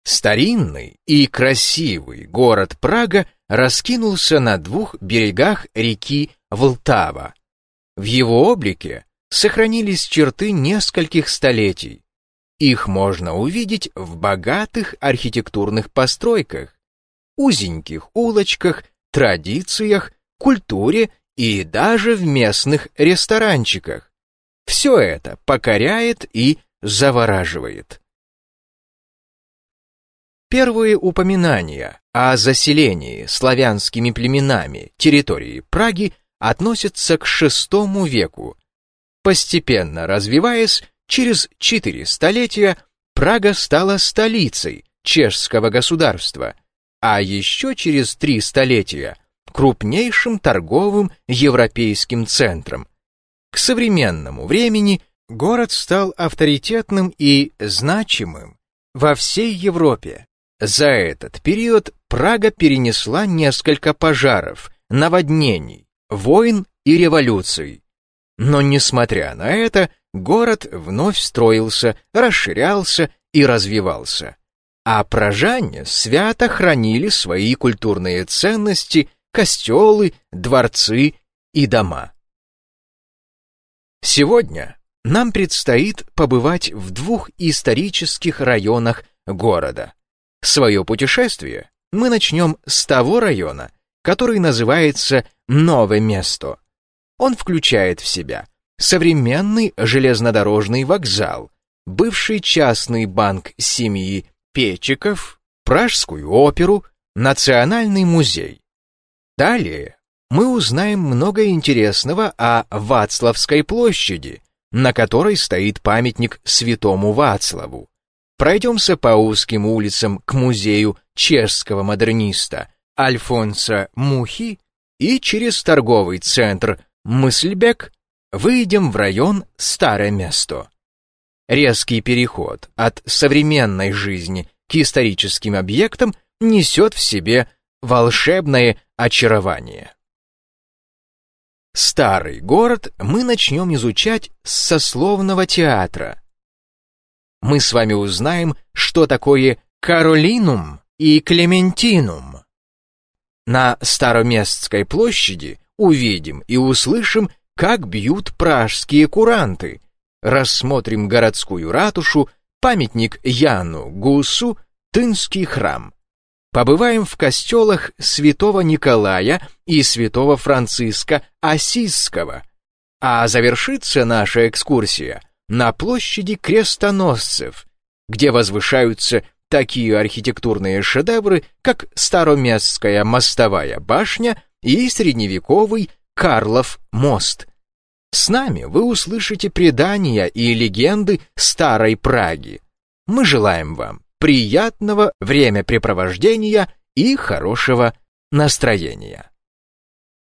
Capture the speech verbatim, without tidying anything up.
Старинный и красивый город Прага раскинулся на двух берегах реки Влтава. В его облике сохранились черты нескольких столетий. Их можно увидеть в богатых архитектурных постройках, узеньких улочках, традициях, культуре и даже в местных ресторанчиках. Все это покоряет и завораживает. Первые упоминания о заселении славянскими племенами территории Праги относятся к шестому веку. Постепенно развиваясь, через четыре столетия Прага стала столицей чешского государства, а еще через три столетия крупнейшим торговым европейским центром. К современному времени город стал авторитетным и значимым во всей Европе. За этот период Прага перенесла несколько пожаров, наводнений, войн и революций. Но, несмотря на это, город вновь строился, расширялся и развивался. А пражане свято хранили свои культурные ценности, костелы, дворцы и дома. Сегодня нам предстоит побывать в двух исторических районах города. Свое путешествие мы начнем с того района, который называется Нове Место. Он включает в себя современный железнодорожный вокзал, бывший частный банк семьи Печиков, Пражскую оперу, Национальный музей. Далее мы узнаем много интересного о Вацлавской площади, на которой стоит памятник святому Вацлаву. Пройдемся по узким улицам к музею чешского модерниста Альфонса Мухи и через торговый центр Мысльбек выйдем в район Старое Место. Резкий переход от современной жизни к историческим объектам несет в себе волшебное очарование. Старый город мы начнем изучать с сословного театра. Мы с вами узнаем, что такое Каролинум и Клементинум. На Староместской площади увидим и услышим, как бьют пражские куранты, рассмотрим городскую ратушу, памятник Яну Гусу, Тынский храм. Побываем в костелах святого Николая и святого Франциска Ассизского, а завершится наша экскурсия на площади крестоносцев, где возвышаются такие архитектурные шедевры, как Староместская мостовая башня и средневековый Карлов мост. С нами вы услышите предания и легенды Старой Праги. Мы желаем вам приятного времяпрепровождения и хорошего настроения.